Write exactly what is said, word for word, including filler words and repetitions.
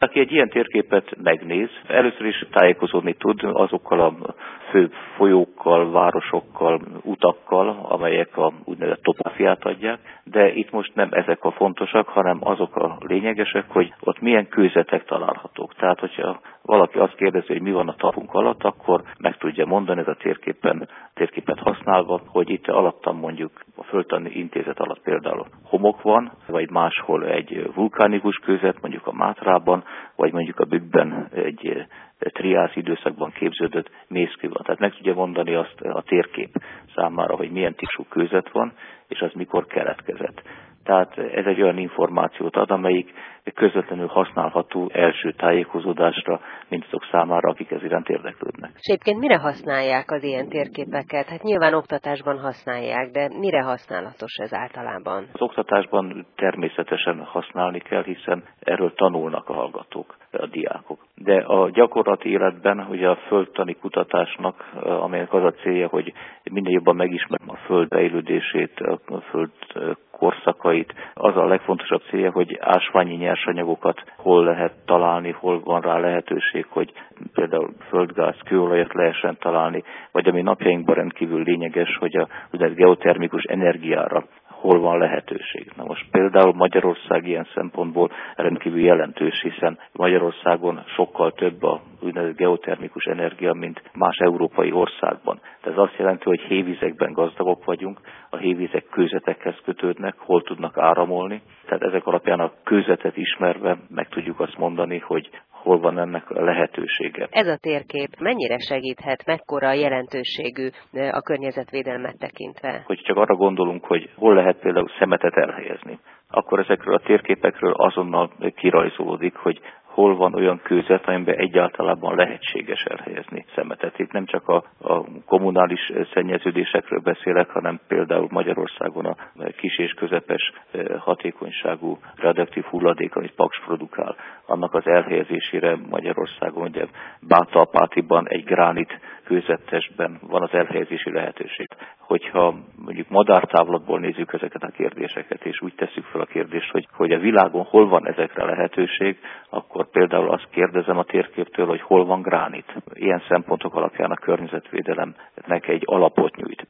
Aki egy ilyen térképet megnéz, először is tájékozódni tud azokkal a fő folyókkal, városokkal, utakkal, amelyek a úgynevezett topográfiát adják, de itt most nem ezek a fontosak, hanem azok a lényegesek, hogy ott milyen kőzetek találhatók. Tehát, hogyha valaki azt kérdezi, hogy mi van a talpunk alatt, akkor meg tudja mondani ez a térképen, térképet használva, hogy itt alattam mondjuk a Földtani Intézet alatt például homok van, vagy máshol egy vulkánikus kőzet, mondjuk a Mátrában, vagy mondjuk a Bükkben egy triász időszakban képződött mészkő van. Tehát meg tudja mondani azt a térkép számára, hogy milyen típusú kőzet van, és az mikor keletkezett. Tehát ez egy olyan információt ad, amelyik közvetlenül használható első tájékozódásra mindazok számára, akik ez iránt érdeklődnek. És egyébként mire használják az ilyen térképeket? Hát nyilván oktatásban használják, de mire használatos ez általában? Az oktatásban természetesen használni kell, hiszen erről tanulnak a hallgatók, a diákok. De a gyakorlati életben ugye a földtani kutatásnak, amelynek az a célja, hogy minél jobban megismerjem a föld fejlődését, a föld korszakait, az a legfontosabb célja, hogy ásványi nyersanyagokat hol lehet találni, hol van rá lehetőség, hogy például földgáz, kőolajat lehessen találni, vagy ami napjainkban rendkívül lényeges, hogy a, a geotermikus energiára hol van lehetőség. Na most például Magyarország ilyen szempontból rendkívül jelentős, hiszen Magyarországon sokkal több a úgynevezett geotermikus energia, mint más európai országban. Tehát ez azt jelenti, hogy hévizekben gazdagok vagyunk, a hévizek kőzetekhez kötődnek, hol tudnak áramolni. Tehát ezek alapján a kőzetet ismerve meg tudjuk azt mondani, hogy hol van ennek a lehetősége. Ez a térkép mennyire segíthet, mekkora a jelentőségű a környezetvédelmet tekintve? Hogy csak arra gondolunk, hogy hol lehet például szemetet elhelyezni, akkor ezekről a térképekről azonnal kirajzolódik, hogy hol van olyan kőzet, amiben egyáltalában lehetséges elhelyezni szemetet. Itt nem csak a, a kommunális szennyeződésekről beszélek, hanem például Magyarországon a kis és közepes hatékonyságú radioaktív hulladék, amit Paks produkál, annak az elhelyezésére Magyarországon, ugye Bátalpátiban egy gránit kőzettesben van az elhelyezési lehetőség. Hogyha mondjuk madártávlatból nézzük ezeket a kérdéseket, és úgy tesszük fel a kérdést, hogy, hogy a világon hol van ezekre lehetőség, akkor például azt kérdezem a térképtől, hogy hol van gránit. Ilyen szempontok alapján a környezetvédelemnek egy alapot nyújt.